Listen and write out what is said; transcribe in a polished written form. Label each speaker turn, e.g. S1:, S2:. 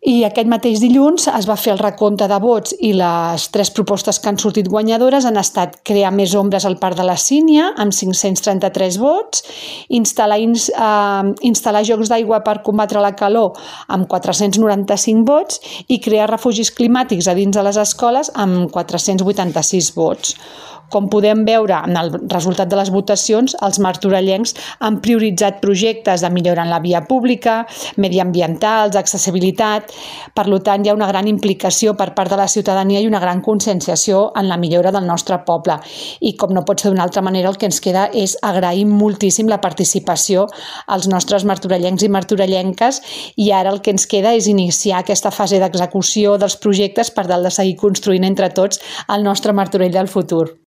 S1: I aquest mateix dilluns es va fer el recompte de vots i les 3 propostes que han sortit guanyadores han estat crear més ombres al Parc de la Sínia amb 533 vots, instal·lar jocs d'aigua per combatre la calor amb 495 vots i crear refugis climàtics a dins de les escoles amb 486 vots. Com podem veure en el resultat de les votacions, els martorellencs han prioritzat projectes de millora en la via pública, mediambientals, accessibilitat. Per tant, hi ha una gran implicació per part de la ciutadania i una gran conscienciació en la millora del nostre poble. I com no pot ser d'una altra manera, el que ens queda és agrair moltíssim la participació als nostres martorellencs i martorellenques, i ara el que ens queda és iniciar aquesta fase d'execució dels projectes per tal de seguir construint entre tots el nostre Martorell del futur.